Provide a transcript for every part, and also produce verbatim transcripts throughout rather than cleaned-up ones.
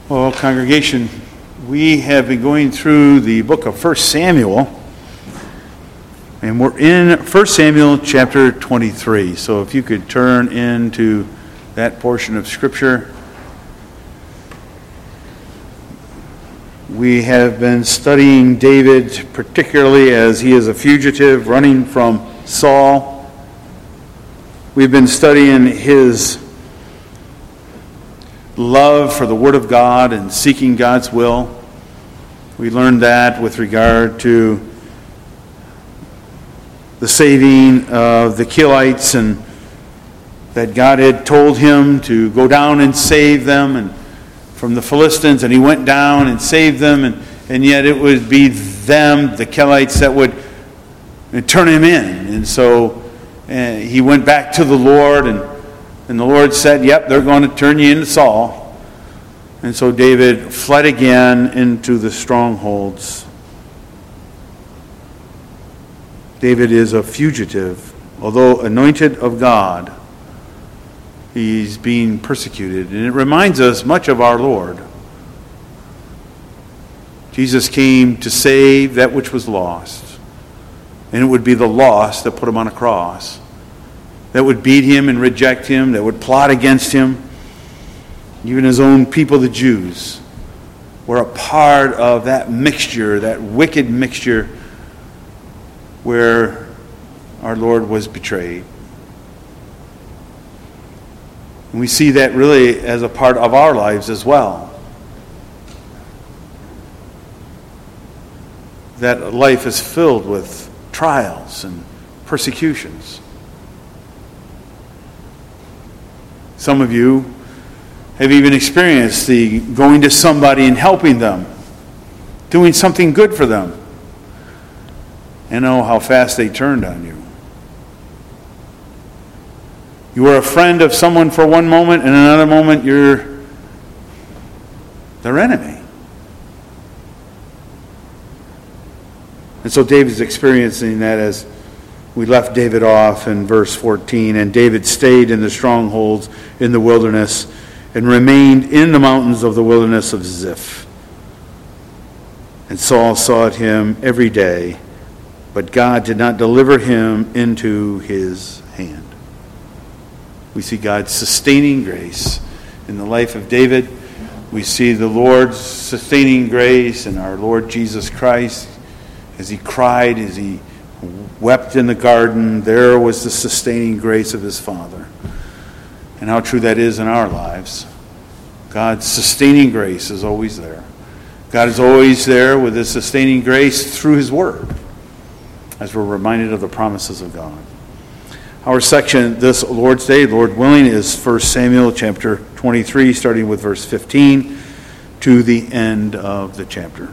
Well, congregation, we have been going through the book of First Samuel, and we're in First Samuel chapter twenty-three. So if you could turn into that portion of Scripture. We have been studying David, particularly as he is a fugitive running from Saul. We've been studying his love for the Word of God and seeking God's will. We learned that with regard to the saving of the Keilites, and that God had told him to go down and save them and from the Philistines, and he went down and saved them, and, and yet it would be them, the Keilites, that would turn him in. And so uh, he went back to the Lord, and And the Lord said, yep, they're going to turn you into Saul. And so David fled again into the strongholds. David is a fugitive. Although anointed of God, he's being persecuted. And it reminds us much of our Lord. Jesus came to save that which was lost. And it would be the lost that put him on a cross, that would beat him and reject him, that would plot against him. Even his own people, the Jews, were a part of that mixture, that wicked mixture where our Lord was betrayed. And we see that really as a part of our lives as well. That life is filled with trials and persecutions. Some of you have even experienced the going to somebody and helping them, doing something good for them, and oh, how fast they turned on you. You were a friend of someone for one moment, and another moment you're their enemy. And so David's experiencing that as we left David off in verse fourteen. And David stayed in the strongholds in the wilderness and remained in the mountains of the wilderness of Ziph. And Saul sought him every day, but God did not deliver him into his hand. We see God's sustaining grace in the life of David. We see the Lord's sustaining grace in our Lord Jesus Christ as he cried, as he wept in the garden. There was the sustaining grace of his Father. And how true that is in our lives. God's sustaining grace is always there. God is always there with his sustaining grace through his Word, as we're reminded of the promises of God. Our section this Lord's Day, Lord willing, is First Samuel chapter twenty-three, starting with verse fifteen to the end of the chapter.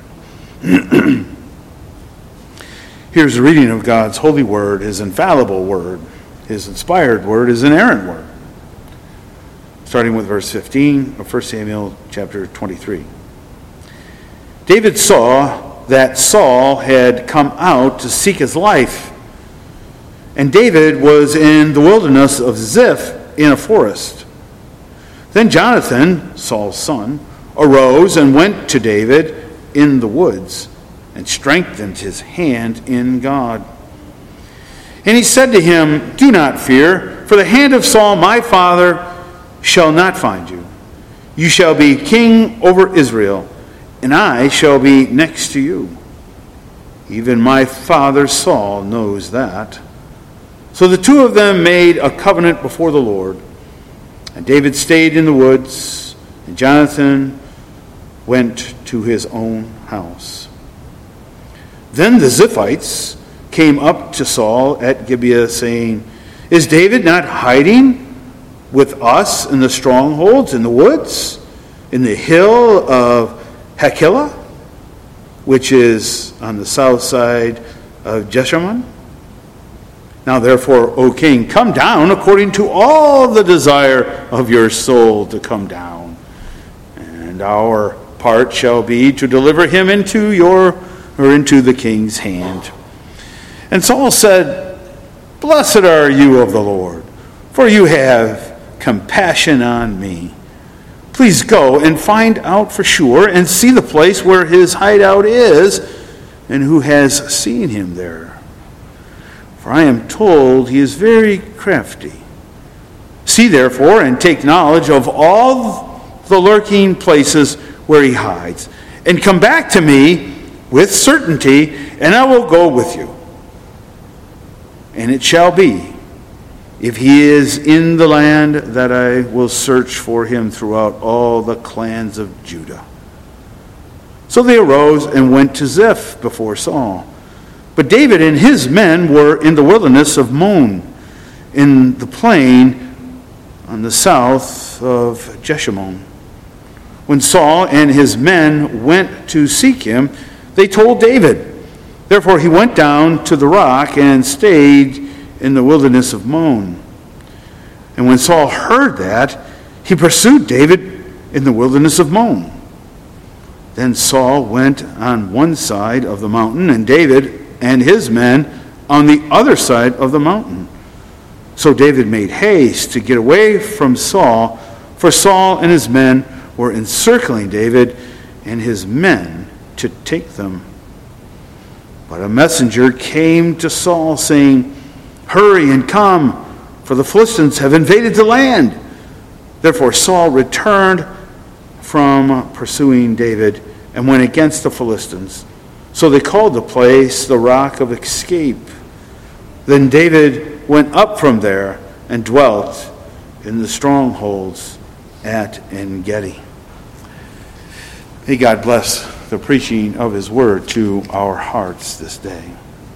Here's the reading of God's holy word, his infallible word, his inspired word, his inerrant word. Starting with verse fifteen of First Samuel chapter twenty-three. David saw that Saul had come out to seek his life, and David was in the wilderness of Ziph in a forest. Then Jonathan, Saul's son, arose and went to David in the woods, and strengthened his hand in God. And he said to him, do not fear, for the hand of Saul my father shall not find you. You shall be king over Israel, and I shall be next to you. Even my father Saul knows that. So the two of them made a covenant before the Lord. And David stayed in the woods, and Jonathan went to his own house. Then the Ziphites came up to Saul at Gibeah, saying, is David not hiding with us in the strongholds, in the woods, in the hill of Hachilah, which is on the south side of Jeshimon? Now therefore, O king, come down according to all the desire of your soul to come down. And our part shall be to deliver him into your or into the king's hand. And Saul said, blessed are you of the Lord, for you have compassion on me. Please go and find out for sure and see the place where his hideout is and who has seen him there. For I am told he is very crafty. See therefore and take knowledge of all the lurking places where he hides, and come back to me with certainty, and I will go with you. And it shall be, if he is in the land, that I will search for him throughout all the clans of Judah. So they arose and went to Ziph before Saul. But David and his men were in the wilderness of Maon, in the plain on the south of Jeshimon. When Saul and his men went to seek him, they told David. Therefore he went down to the rock and stayed in the wilderness of Maon. And when Saul heard that, he pursued David in the wilderness of Maon. Then Saul went on one side of the mountain, and David and his men on the other side of the mountain. So David made haste to get away from Saul, for Saul and his men were encircling David and his men to take them. But a messenger came to Saul, saying, "Hurry and come, for the Philistines have invaded the land." Therefore Saul returned from pursuing David and went against the Philistines. So they called the place the Rock of Escape. Then David went up from there and dwelt in the strongholds at En-gedi. May God bless the preaching of his word to our hearts this day.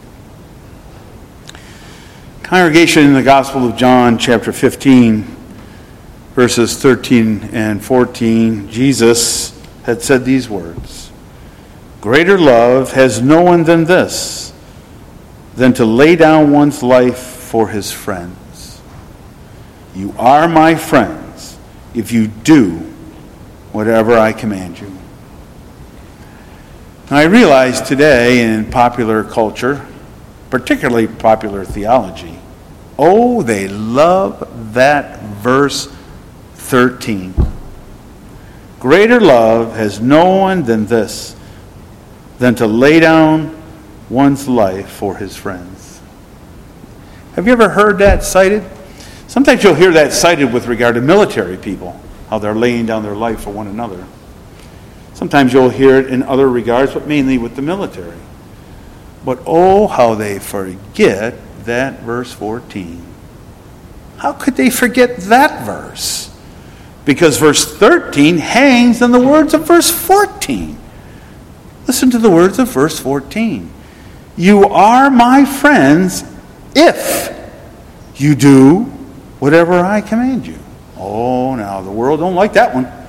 Congregation, in the Gospel of John, chapter fifteen, verses thirteen and fourteen, Jesus had said these words: "Greater love has no one than this, than to lay down one's life for his friends. You are my friends if you do whatever I command you." Now, I realize today in popular culture, particularly popular theology, oh, they love that verse thirteen. Greater love has no one than this, than to lay down one's life for his friends. Have you ever heard that cited? Sometimes you'll hear that cited with regard to military people, how they're laying down their life for one another. Sometimes you'll hear it in other regards, but mainly with the military. But oh, how they forget that verse fourteen. How could they forget that verse? Because verse thirteen hangs on the words of verse fourteen. Listen to the words of verse fourteen. You are my friends if you do whatever I command you. Oh, now the world don't like that one.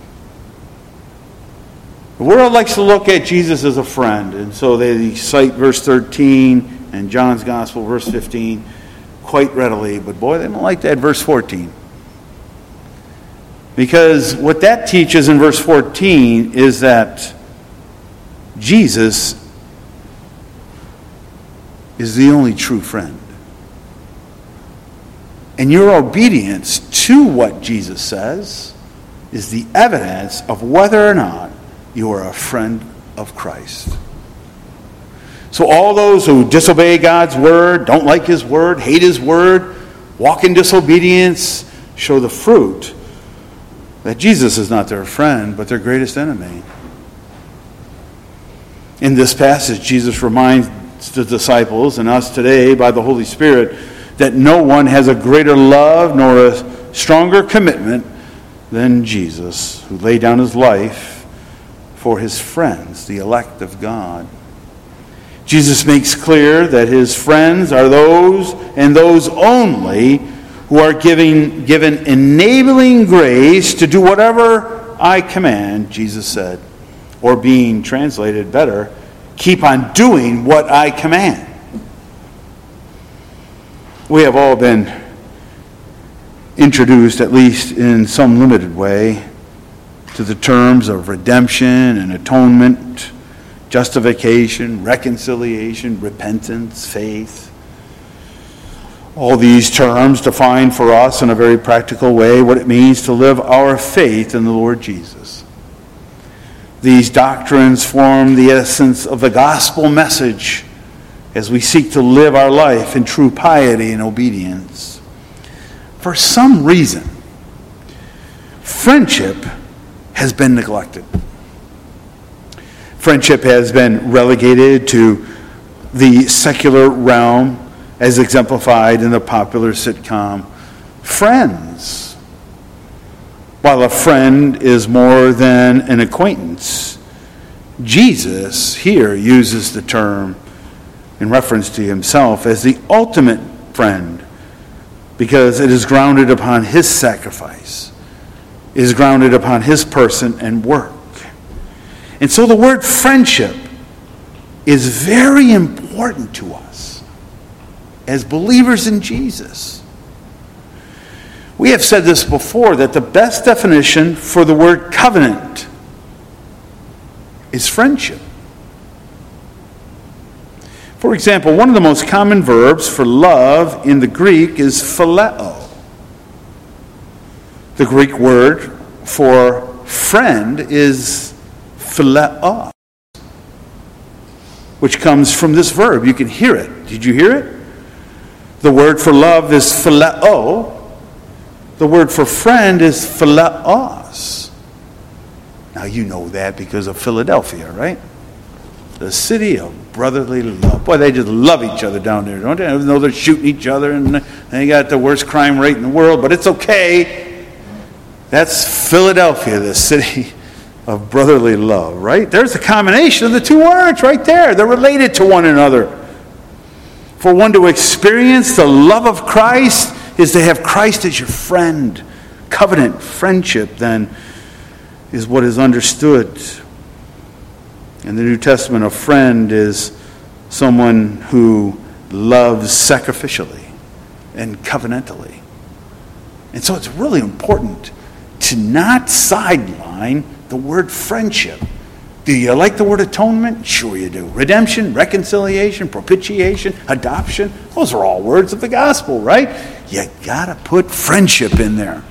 The world likes to look at Jesus as a friend, and so they cite verse thirteen and John's Gospel, verse fifteen, quite readily. But boy, they don't like that verse fourteen. Because what that teaches in verse fourteen is that Jesus is the only true friend. And your obedience to what Jesus says is the evidence of whether or not you are a friend of Christ. So all those who disobey God's word, don't like his word, hate his word, walk in disobedience, show the fruit that Jesus is not their friend, but their greatest enemy. In this passage, Jesus reminds the disciples and us today by the Holy Spirit that no one has a greater love nor a stronger commitment than Jesus, who laid down his life for his friends, the elect of God. Jesus makes clear that his friends are those and those only who are giving, given enabling grace to do whatever I command, Jesus said. Or being translated better, keep on doing what I command. We have all been introduced, at least in some limited way, to the terms of redemption and atonement, justification, reconciliation, repentance, faith. All these terms define for us in a very practical way what it means to live our faith in the Lord Jesus. These doctrines form the essence of the gospel message as we seek to live our life in true piety and obedience. For some reason, friendship has been neglected. Friendship has been relegated to the secular realm, as exemplified in the popular sitcom Friends. While a friend is more than an acquaintance, Jesus here uses the term in reference to himself as the ultimate friend because it is grounded upon his sacrifice, it is grounded upon his person and work. And so the word friendship is very important to us as believers in Jesus. We have said this before, that the best definition for the word covenant is friendship. For example, one of the most common verbs for love in the Greek is phileo. The Greek word for friend is phileo, which comes from this verb. You can hear it. Did you hear it? The word for love is phileo. The word for friend is phileos. Now you know that because of Philadelphia, right? The city of brotherly love. Boy, they just love each other down there, don't they? Even though they're shooting each other and they got the worst crime rate in the world, but it's okay. That's Philadelphia, the city of brotherly love, right? There's the combination of the two words right there. They're related to one another. For one to experience the love of Christ is to have Christ as your friend. Covenant friendship, then, is what is understood. In the New Testament, a friend is someone who loves sacrificially and covenantally. And so it's really important to not sideline the word friendship. Do you like the word atonement? Sure you do. Redemption, reconciliation, propitiation, adoption. Those are all words of the gospel, right? You gotta put friendship in there.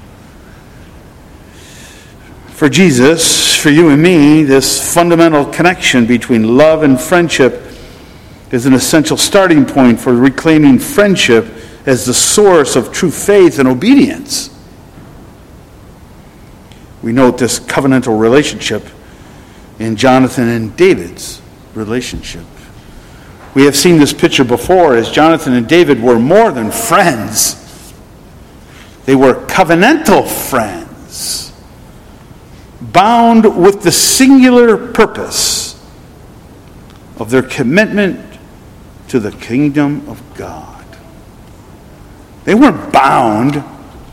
For Jesus, for you and me, this fundamental connection between love and friendship is an essential starting point for reclaiming friendship as the source of true faith and obedience. We note this covenantal relationship in Jonathan and David's relationship. We have seen this picture before, as Jonathan and David were more than friends. They were covenantal friends, bound with the singular purpose of their commitment to the kingdom of God. They weren't bound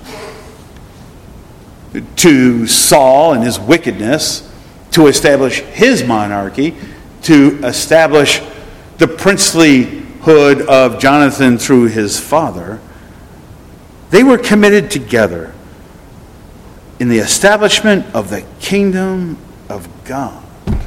to Saul and his wickedness, to establish his monarchy, to establish the princelyhood of Jonathan through his father. They were committed together in the establishment of the kingdom of God.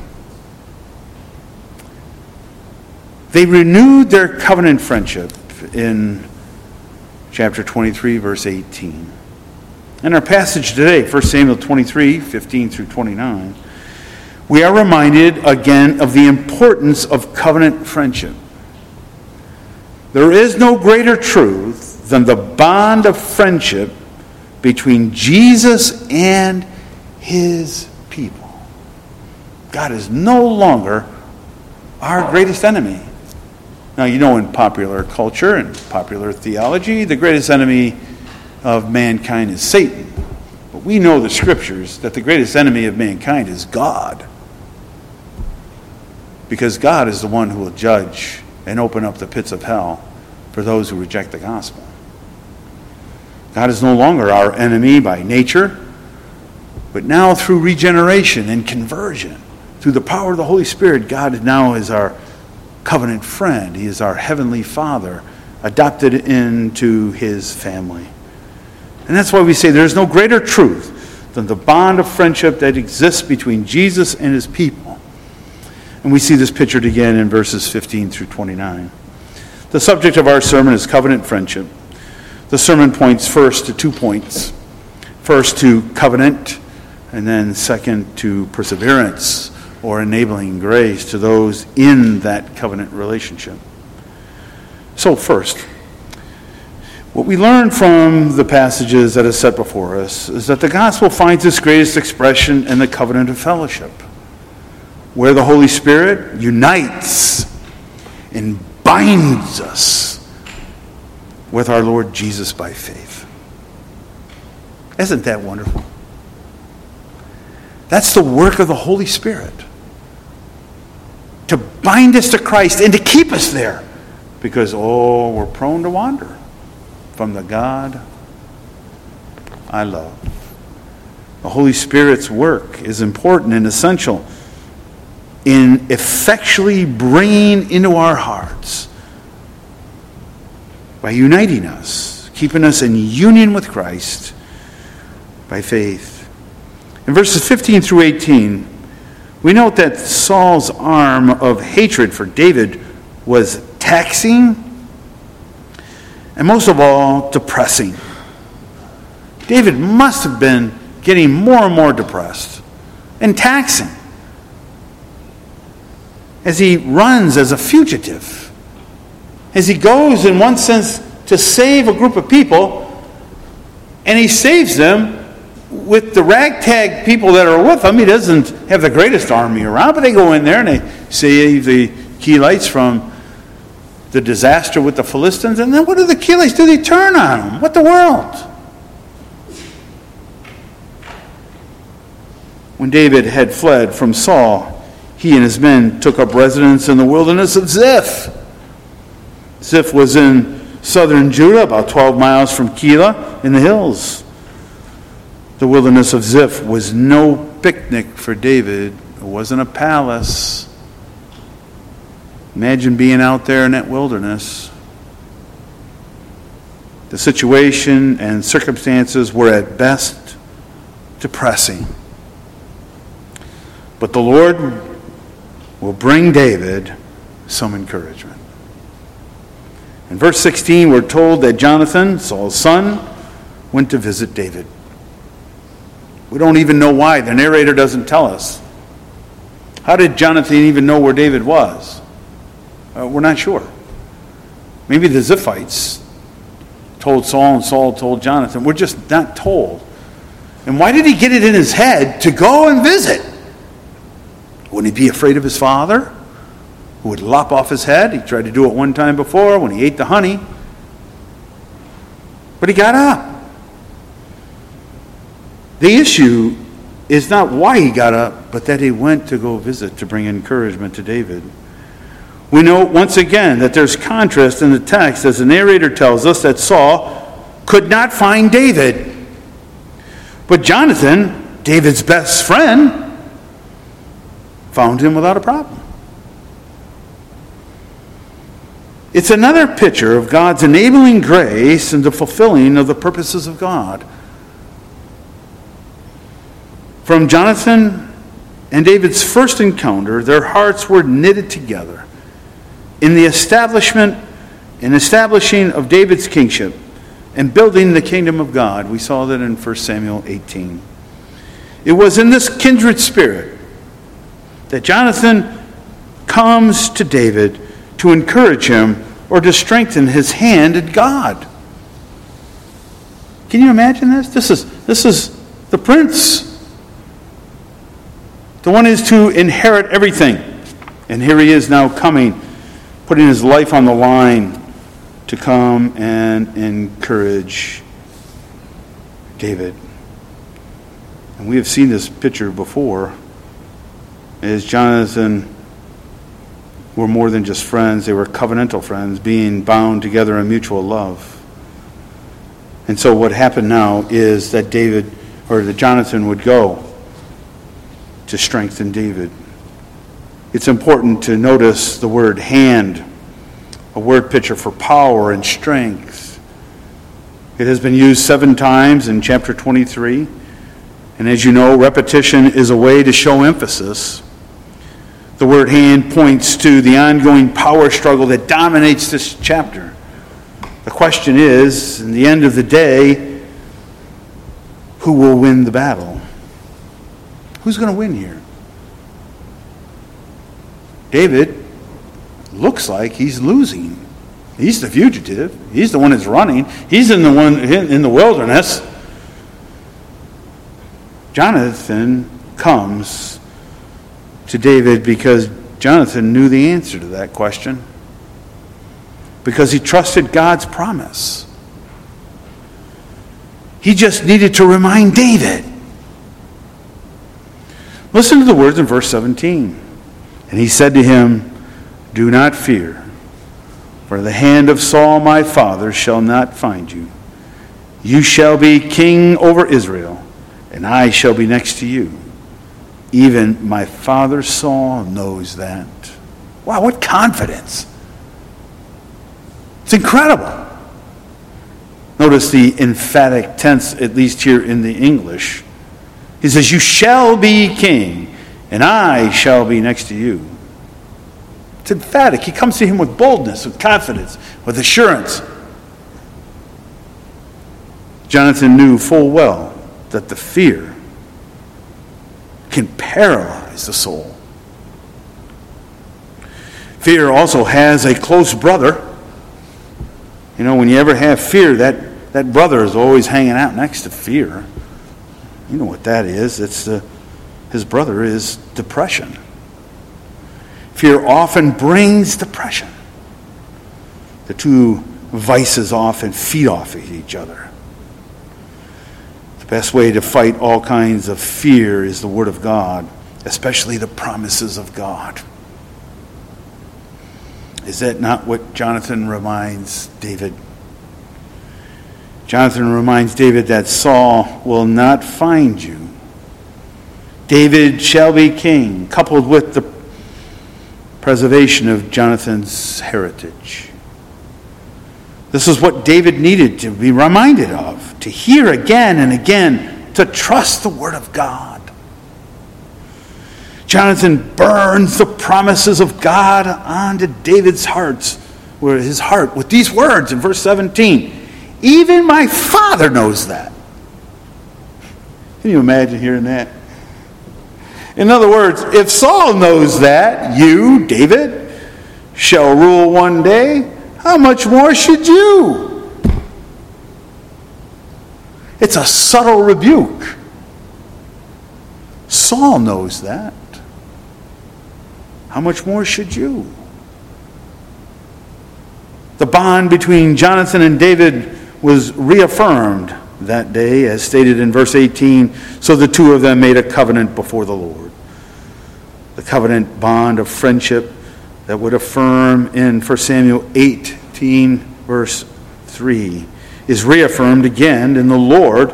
They renewed their covenant friendship in chapter twenty-three, verse eighteen. In our passage today, First Samuel twenty-three, fifteen through twenty-nine, we are reminded again of the importance of covenant friendship. There is no greater truth than the bond of friendship between Jesus and his people. God is no longer our greatest enemy. Now, you know, in popular culture and popular theology, the greatest enemy of mankind is Satan. But we know the scriptures that the greatest enemy of mankind is God. Because God is the one who will judge and open up the pits of hell for those who reject the gospel. God is no longer our enemy by nature, but now through regeneration and conversion, through the power of the Holy Spirit, God now is our covenant friend. He is our heavenly Father, adopted into his family. And that's why we say there's no greater truth than the bond of friendship that exists between Jesus and his people. And we see this pictured again in verses fifteen through twenty-nine. The subject of our sermon is covenant friendship. The sermon points first to two points. First to covenant, and then second to perseverance or enabling grace to those in that covenant relationship. So first, what we learn from the passages that are set before us is that the gospel finds its greatest expression in the covenant of fellowship, where the Holy Spirit unites and binds us with our Lord Jesus by faith. Isn't that wonderful? That's the work of the Holy Spirit, to bind us to Christ and to keep us there, because, oh, we're prone to wander from the God I love. The Holy Spirit's work is important and essential in effectually bringing into our hearts, by uniting us, keeping us in union with Christ by faith. In verses fifteen through eighteen, we note that Saul's arm of hatred for David was taxing and most of all, depressing. David must have been getting more and more depressed and taxing as he runs as a fugitive, as he goes, in one sense, to save a group of people, and he saves them with the ragtag people that are with him. He doesn't have the greatest army around, but they go in there and they save the Keites from the disaster with the Philistines. And then what do the Keites do? They turn on them. What the world? When David had fled from Saul, he and his men took up residence in the wilderness of Ziph. Ziph was in southern Judah, about twelve miles from Keilah in the hills. The wilderness of Ziph was no picnic for David. It wasn't a palace. Imagine being out there in that wilderness. The situation and circumstances were at best depressing. But the Lord will bring David some encouragement. In verse sixteen, we're told that Jonathan, Saul's son, went to visit David. We don't even know why. The narrator doesn't tell us. How did Jonathan even know where David was? Uh, we're not sure. Maybe the Ziphites told Saul and Saul told Jonathan. We're just not told. And why did he get it in his head to go and visit? Wouldn't he be afraid of his father, who would lop off his head? He tried to do it one time before when he ate the honey. But he got up. The issue is not why he got up, but that he went to go visit to bring encouragement to David. We know once again that there's contrast in the text as the narrator tells us that Saul could not find David. But Jonathan, David's best friend, found him without a problem. It's another picture of God's enabling grace and the fulfilling of the purposes of God. From Jonathan and David's first encounter, their hearts were knitted together in the establishment and establishing of David's kingship and building the kingdom of God. We saw that in First Samuel eighteen. It was in this kindred spirit that Jonathan comes to David to encourage him or to strengthen his hand in God. Can you imagine this? This is, this is the prince. The one is to inherit everything. And here he is now coming, putting his life on the line to come and encourage David. And we have seen this picture before, as Jonathan were more than just friends. They were covenantal friends, being bound together in mutual love. And so what happened now is that David, or that Jonathan would go to strengthen David. It's important to notice the word hand, a word picture for power and strength. It has been used seven times in chapter twenty-three. And as you know, repetition is a way to show emphasis. The word hand points to the ongoing power struggle that dominates this chapter. The question is, in the end of the day, who will win the battle? Who's going to win here? David looks like he's losing. He's the fugitive. He's the one that's running. He's in the one in the wilderness. Jonathan comes to David because Jonathan knew the answer to that question. Because he trusted God's promise. He just needed to remind David. Listen to the words in verse seventeen. And he said to him, do not fear, for the hand of Saul my father shall not find you. You shall be king over Israel, and I shall be next to you. Even my father Saul knows that. Wow, what confidence. It's incredible. Notice the emphatic tense, at least here in the English. He says, you shall be king, and I shall be next to you. It's emphatic. He comes to him with boldness, with confidence, with assurance. Jonathan knew full well that the fear can paralyze the soul. Fear also has a close brother. You know, when you ever have fear, that, that brother is always hanging out next to fear. You know what that is. It's the, his brother is depression. Fear often brings depression. The two vices often feed off of each other. The best way to fight all kinds of fear is the Word of God, especially the promises of God. Is that not what Jonathan reminds David? Jonathan reminds David that Saul will not find you. David shall be king, coupled with the preservation of Jonathan's heritage. This is what David needed to be reminded of, to hear again and again, to trust the Word of God. Jonathan burns the promises of God onto David's hearts, where his heart, with these words in verse seventeen. Even my father knows that. Can you imagine hearing that? In other words, if Saul knows that you, David, shall rule one day, how much more should you? It's a subtle rebuke. Saul knows that. How much more should you? The bond between Jonathan and David was reaffirmed that day, as stated in verse eighteen. So the two of them made a covenant before the Lord. The covenant bond of friendship that would affirm in First Samuel eighteen, verse three, is reaffirmed again in the Lord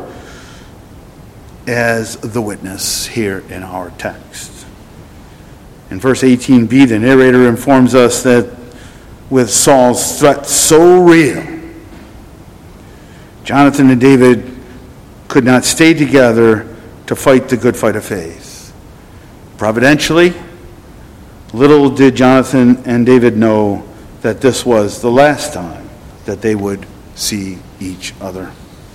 as the witness here in our text. In verse eighteen b, the narrator informs us that with Saul's threat so real, Jonathan and David could not stay together to fight the good fight of faith. Providentially, little did Jonathan and David know that this was the last time that they would see each other.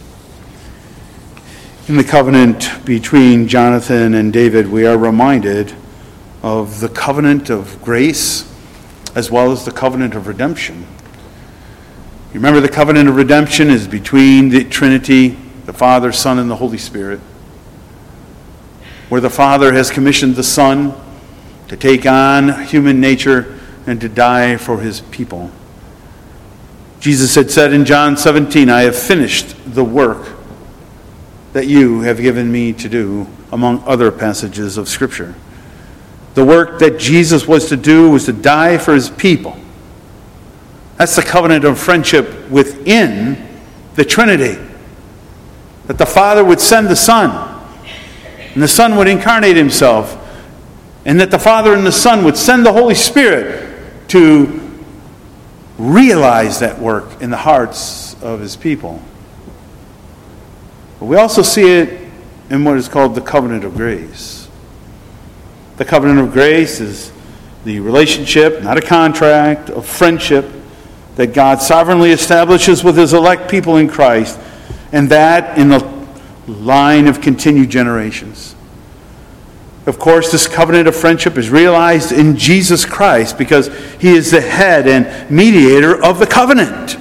In the covenant between Jonathan and David, we are reminded of the covenant of grace as well as the covenant of redemption. You remember the covenant of redemption is between the Trinity, the Father, Son, and the Holy Spirit, where the Father has commissioned the Son to take on human nature and to die for his people. Jesus had said in John seventeen, I have finished the work that you have given me to do, among other passages of Scripture. The work that Jesus was to do was to die for his people. That's the covenant of friendship within the Trinity. That the Father would send the Son, and the Son would incarnate himself, and that the Father and the Son would send the Holy Spirit to realize that work in the hearts of his people. But we also see it in what is called the covenant of grace. The covenant of grace is the relationship, not a contract, of friendship that God sovereignly establishes with his elect people in Christ, and that in the line of continued generations. Of course, this covenant of friendship is realized in Jesus Christ because he is the head and mediator of the covenant.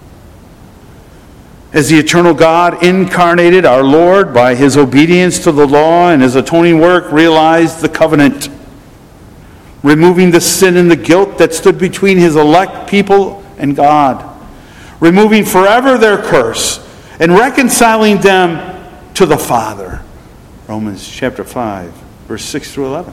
As the eternal God incarnated, our Lord, by his obedience to the law and his atoning work, realized the covenant, removing the sin and the guilt that stood between his elect people and God, removing forever their curse and reconciling them to the Father. Romans chapter five, verse six through eleven.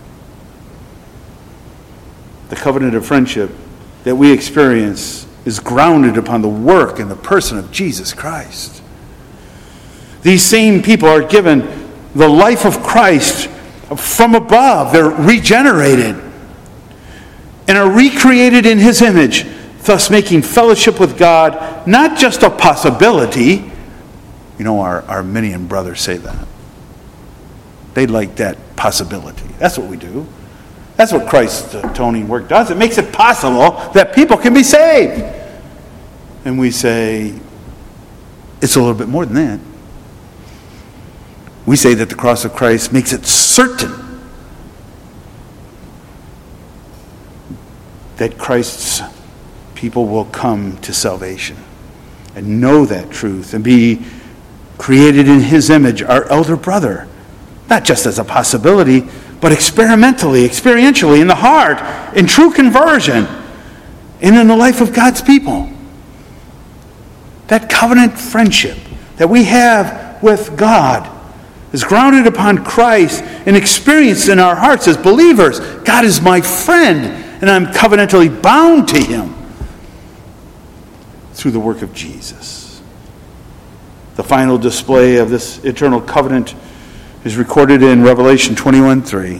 The covenant of friendship that we experience is grounded upon the work and the person of Jesus Christ. These same people are given the life of Christ from above. They're regenerated and are recreated in his image, thus making fellowship with God not just a possibility. You know, our Arminian brothers say that. They like that possibility. That's what we do. That's what Christ's atoning work does. It makes it possible that people can be saved. And we say, it's a little bit more than that. We say that the cross of Christ makes it certain that Christ's people will come to salvation and know that truth and be created in his image, our elder brother, not just as a possibility, but experimentally, experientially, in the heart, in true conversion, and in the life of God's people. That covenant friendship that we have with God is grounded upon Christ and experienced in our hearts as believers. God is my friend, and I'm covenantally bound to him through the work of Jesus. The final display of this eternal covenant is recorded in Revelation twenty-one three,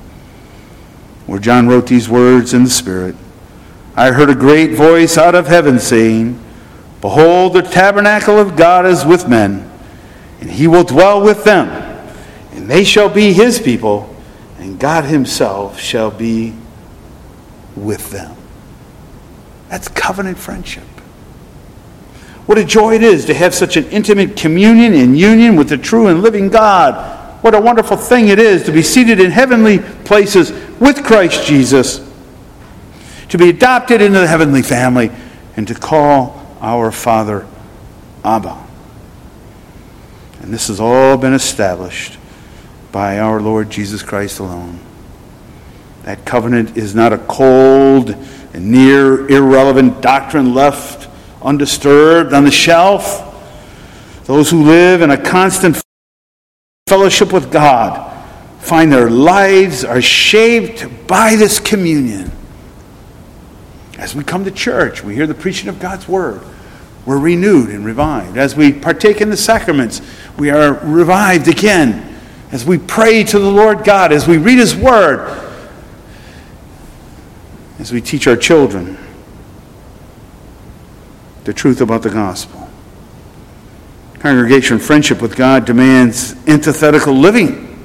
where John wrote these words in the Spirit. I heard a great voice out of heaven saying, behold, the tabernacle of God is with men, and he will dwell with them, and they shall be his people, and God himself shall be with them. That's covenant friendship. What a joy it is to have such an intimate communion and union with the true and living God. What a wonderful thing it is to be seated in heavenly places with Christ Jesus, to be adopted into the heavenly family, and to call our Father Abba. And this has all been established by our Lord Jesus Christ alone. That covenant is not a cold and near irrelevant doctrine left undisturbed on the shelf. Those who live in a constant fellowship with God find their lives are shaped by this communion. As we come to church, we hear the preaching of God's word. We're renewed and revived. As we partake in the sacraments, we are revived again. As we pray to the Lord God, as we read his word, as we teach our children the truth about the gospel. Congregation friendship with God demands antithetical living,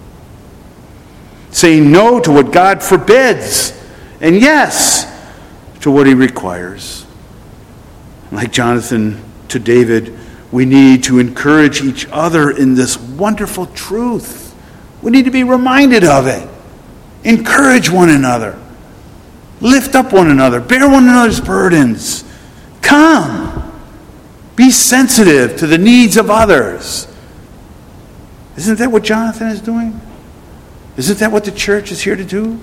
saying no to what God forbids, and yes to what he requires. Like Jonathan to David, we need to encourage each other in this wonderful truth. We need to be reminded of it. Encourage one another. Lift up one another. Bear one another's burdens. Come. Be sensitive to the needs of others. Isn't that what Jonathan is doing? Isn't that what the church is here to do?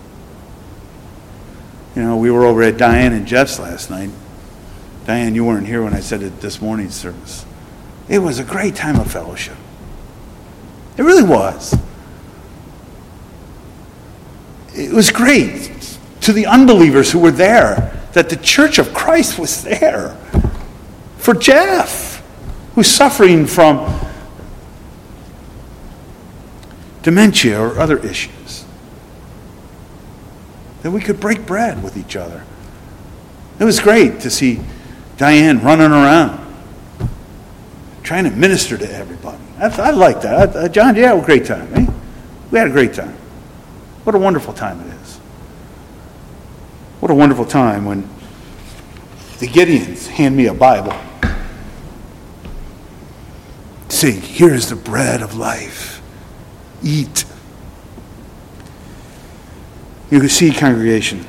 You know, we were over at Diane and Jeff's last night. Diane, you weren't here when I said it this morning's service. It was a great time of fellowship. It really was. It was great to the unbelievers who were there that the Church of Christ was there. For Jeff, who's suffering from dementia or other issues, that we could break bread with each other. It was great to see Diane running around, trying to minister to everybody. I, I like that. I, John, yeah, a great time. Eh? We had a great time. What a wonderful time it is. What a wonderful time when The Gideons hand me a Bible. Say, here is the bread of life. Eat. You can see, congregation,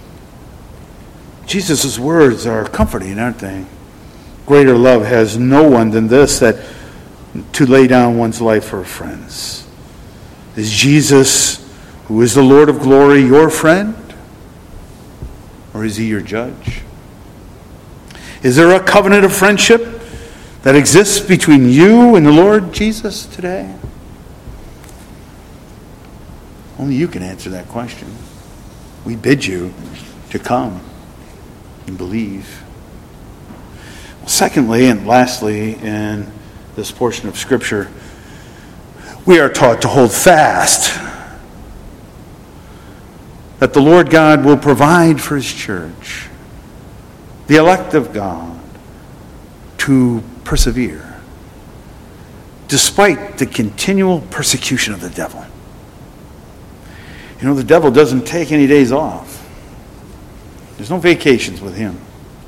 Jesus' words are comforting, aren't they? Greater love has no one than this, that to lay down one's life for friends. Is Jesus, who is the Lord of glory, your friend? Or is he your judge? Is there a covenant of friendship that exists between you and the Lord Jesus today? Only you can answer that question. We bid you to come and believe. Secondly, and lastly, in this portion of Scripture, we are taught to hold fast that the Lord God will provide for his church, the elect of God, to persevere despite the continual persecution of the devil. You know, the devil doesn't take any days off. There's no vacations with him.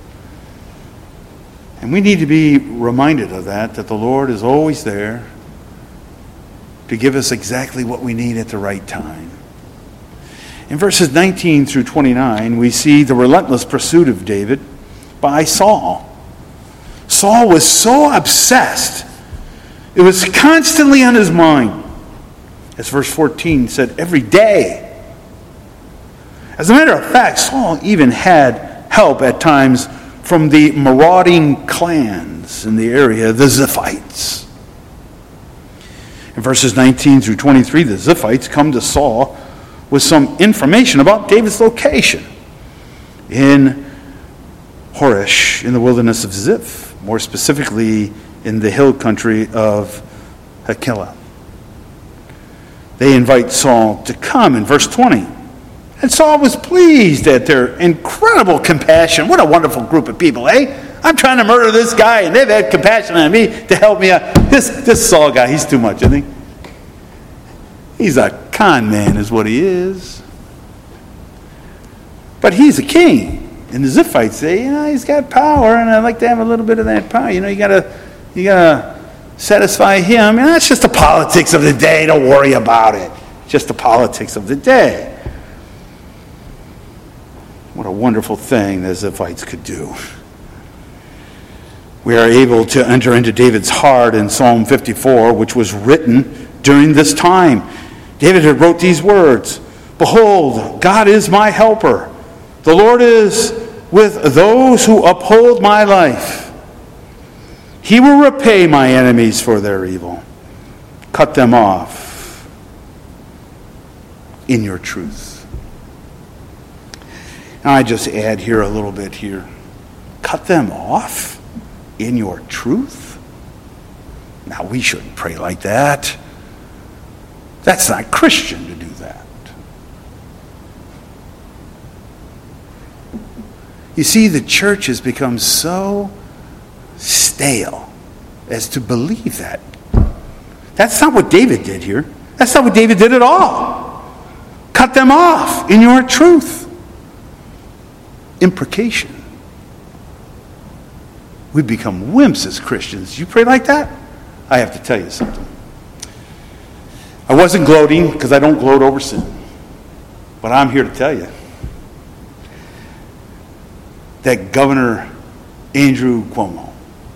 And we need to be reminded of that, that the Lord is always there to give us exactly what we need at the right time. In verses nineteen through twenty-nine, we see the relentless pursuit of David by Saul. Saul was so obsessed. It was constantly on his mind. As verse fourteen said, every day. As a matter of fact, Saul even had help at times from the marauding clans in the area, the Ziphites. In verses nineteen through twenty-three, the Ziphites come to Saul with some information about David's location in Horesh, in the wilderness of Ziph, more specifically in the hill country of Hakilah. They invite Saul to come in verse twenty. And Saul was pleased at their incredible compassion. What a wonderful group of people, eh? I'm trying to murder this guy, and they've had compassion on me to help me out. This, this Saul guy, he's too much, isn't he? He's a con man is what he is. But he's a king. And the Ziphites say, you know, he's got power, and I'd like to have a little bit of that power. You know, you gotta, you gotta satisfy him. And that's just the politics of the day. Don't worry about it. Just the politics of the day. What a wonderful thing the Ziphites could do. We are able to enter into David's heart in Psalm fifty-four, which was written during this time. David had wrote these words, behold, God is my helper. The Lord is with those who uphold my life. He will repay my enemies for their evil. Cut them off in your truth. Now I just add here a little bit here. Cut them off in your truth? Now we shouldn't pray like that. That's not Christian to do that. You see, the church has become so stale as to believe that. That's not what David did here. That's not what David did at all. Cut them off in your truth. Imprecation. We become wimps as Christians. You pray like that? I have to tell you something. I wasn't gloating because I don't gloat over sin. But I'm here to tell you that Governor Andrew Cuomo,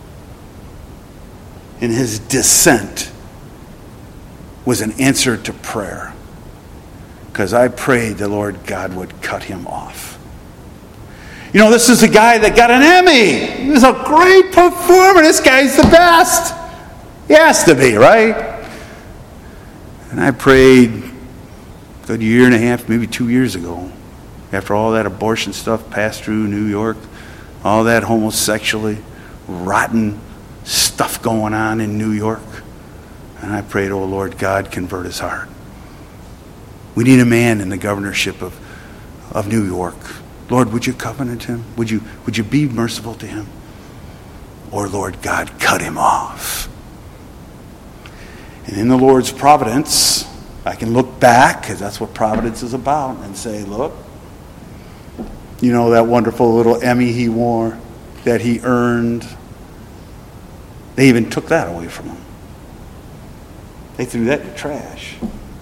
in his dissent, was an answer to prayer. Because I prayed the Lord God would cut him off. You know, this is a guy that got an Emmy. He was a great performer. This guy's the best. He has to be, right? And I prayed a good year and a half, maybe two years ago, after all that abortion stuff passed through New York, all that homosexually rotten stuff going on in New York. And I prayed, oh Lord God, convert his heart. We need a man in the governorship of, of New York. Lord, would you covenant him? Would you, would you be merciful to him? Or, Lord God, cut him off. And in the Lord's providence, I can look back, because that's what providence is about, and say, look, you know that wonderful little Emmy he wore? that he earned, they even took that away from him. They threw that in the trash.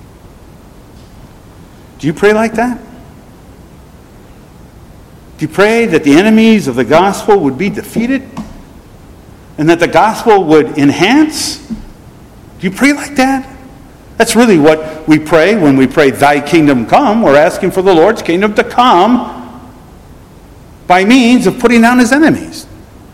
Do you pray like that? Do you pray that the enemies of the gospel would be defeated and that the gospel would enhance? Do you pray like that? That's really what we pray when we pray, thy kingdom come. We're asking for the Lord's kingdom to come by means of putting down his enemies.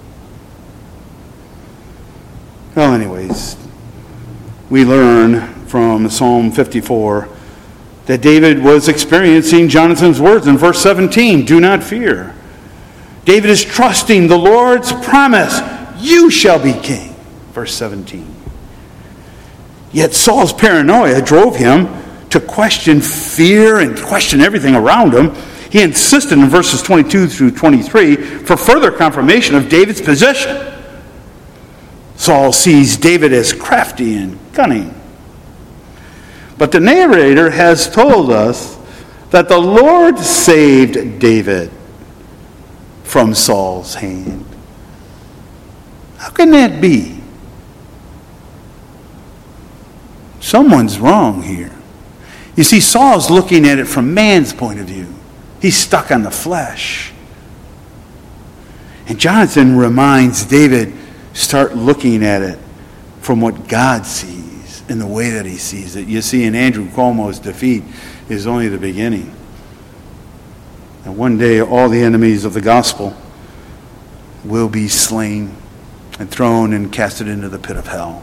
Well, anyways, we learn from Psalm fifty-four that David was experiencing Jonathan's words in verse seventeen, do not fear. David is trusting the Lord's promise, you shall be king. Verse seventeen. Yet Saul's paranoia drove him to question fear and question everything around him. He insisted in verses twenty-two through twenty-three for further confirmation of David's position. Saul sees David as crafty and cunning. But the narrator has told us that the Lord saved David from Saul's hand. How can that be? Someone's wrong here. You see, Saul's looking at it from man's point of view. He's stuck on the flesh. And Jonathan reminds David, start looking at it from what God sees, in the way that he sees it. You see, in Andrew Cuomo's defeat is only the beginning. And one day, all the enemies of the gospel will be slain and thrown and casted into the pit of hell.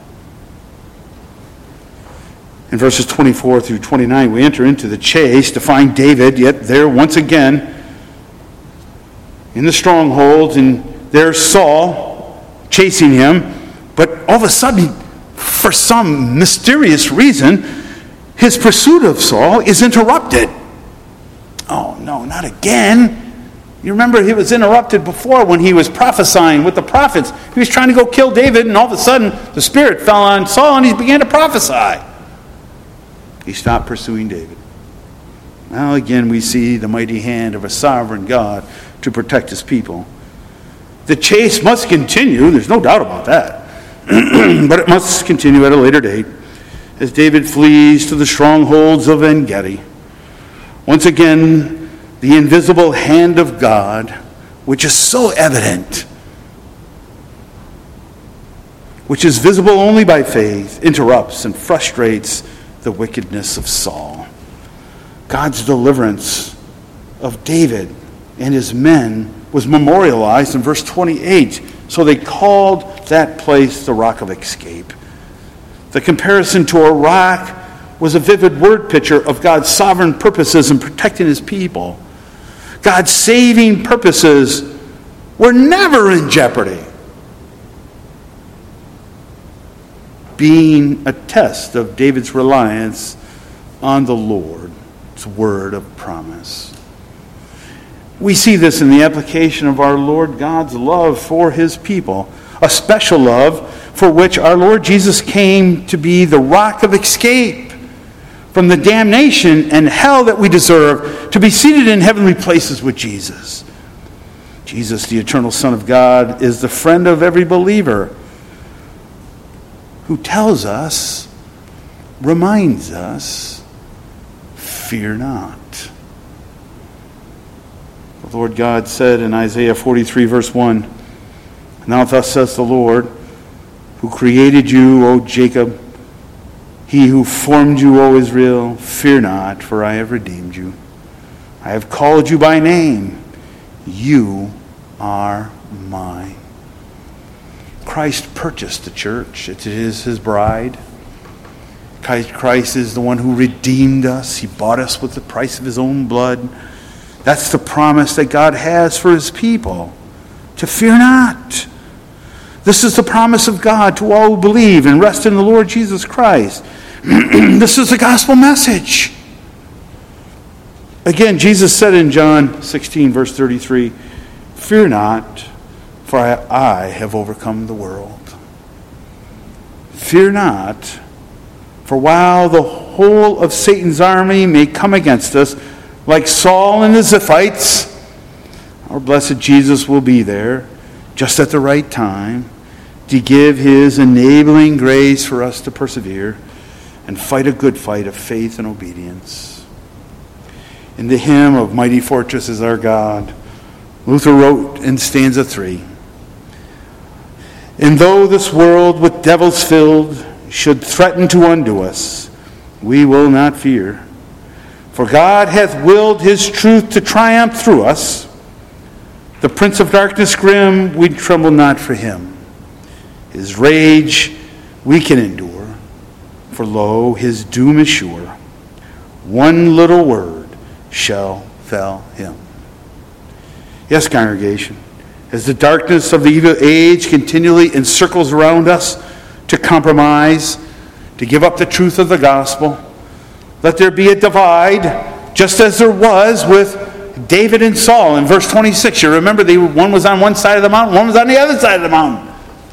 In verses twenty-four through twenty-nine, we enter into the chase to find David, yet there once again in the strongholds, and there's Saul chasing him. But all of a sudden, for some mysterious reason, his pursuit of Saul is interrupted. Oh, no, not again. You remember he was interrupted before when he was prophesying with the prophets. He was trying to go kill David, and all of a sudden the Spirit fell on Saul and he began to prophesy. He stopped pursuing David. Now again we see the mighty hand of a sovereign God to protect his people. The chase must continue, there's no doubt about that. But it must continue at a later date as David flees to the strongholds of En-Gedi. Once again, the invisible hand of God, which is so evident, which is visible only by faith, interrupts and frustrates the wickedness of Saul. God's deliverance of David and his men was memorialized in verse twenty-eight. So they called that place the Rock of Escape. The comparison to a rock was a vivid word picture of God's sovereign purposes in protecting his people. God's saving purposes were never in jeopardy, being a test of David's reliance on the Lord's word of promise. We see this in the application of our Lord God's love for his people, a special love for which our Lord Jesus came to be the rock of escape from the damnation and hell that we deserve, to be seated in heavenly places with Jesus. Jesus, the eternal Son of God, is the friend of every believer, who tells us, reminds us, fear not. The Lord God said in Isaiah forty-three, verse one, now thus says the Lord, who created you, O Jacob, he who formed you, O Israel, fear not, for I have redeemed you. I have called you by name. You are mine. Christ purchased the church. It is his bride. Christ is the one who redeemed us. He bought us with the price of his own blood. That's the promise that God has for his people, to fear not. This is the promise of God to all who believe and rest in the Lord Jesus Christ. This is the gospel message. Again, Jesus said in John sixteen, verse thirty-three, fear not, for I have overcome the world. Fear not, for while the whole of Satan's army may come against us, like Saul and the Ziphites, our blessed Jesus will be there, just at the right time, to give his enabling grace for us to persevere and fight a good fight of faith and obedience. In the hymn of Mighty Fortress is Our God, Luther wrote in stanza three, "And though this world with devils filled should threaten to undo us, we will not fear. For God hath willed his truth to triumph through us. The prince of darkness grim, we tremble not for him. His rage we can endure, for lo, his doom is sure. One little word shall fell him." Yes, congregation, as the darkness of the evil age continually encircles around us to compromise, to give up the truth of the gospel, let there be a divide, just as there was with David and Saul in verse twenty-six. You remember, they, one was on one side of the mountain, one was on the other side of the mountain.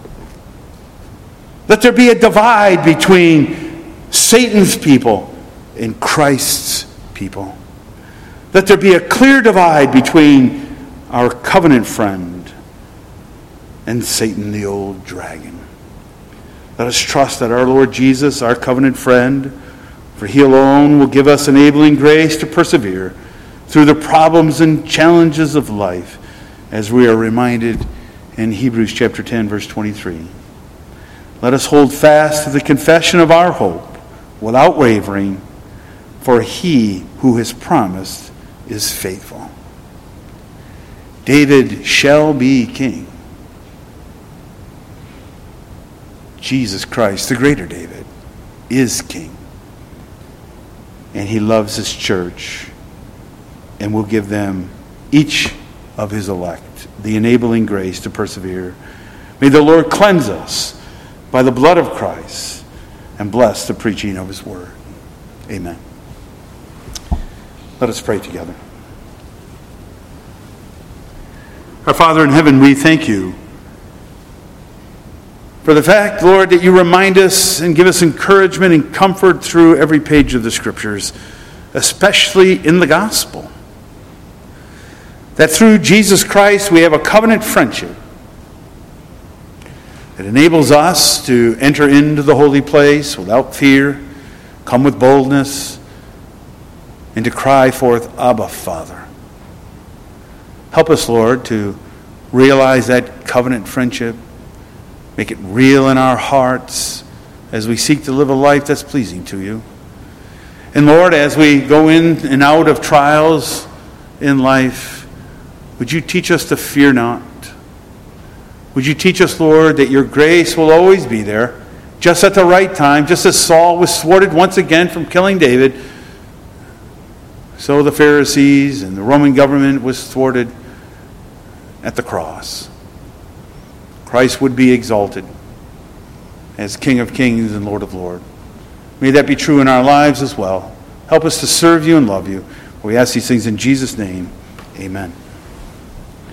Let there be a divide between Satan's people and Christ's people. Let there be a clear divide between our covenant friend and Satan, the old dragon. Let us trust that our Lord Jesus, our covenant friend, for he alone will give us enabling grace to persevere through the problems and challenges of life, as we are reminded in Hebrews chapter ten, verse twenty-three. Let us hold fast to the confession of our hope without wavering, for he who has promised is faithful. David shall be king. Jesus Christ, the greater David, is king. And he loves his church and will give them, each of his elect, the enabling grace to persevere. May the Lord cleanse us by the blood of Christ and bless the preaching of his word. Amen. Let us pray together. Our Father in heaven, we thank you for the fact, Lord, that you remind us and give us encouragement and comfort through every page of the Scriptures, especially in the gospel. That through Jesus Christ we have a covenant friendship that enables us to enter into the holy place without fear, come with boldness, and to cry forth, "Abba, Father." Help us, Lord, to realize that covenant friendship, make it real in our hearts as we seek to live a life that's pleasing to you. And Lord, as we go in and out of trials in life, would you teach us to fear not? Would you teach us, Lord, that your grace will always be there, just at the right time, just as Saul was thwarted once again from killing David, so the Pharisees and the Roman government was thwarted at the cross. Christ would be exalted as King of Kings and Lord of Lords. May that be true in our lives as well. Help us to serve you and love you. We ask these things in Jesus' name. Amen.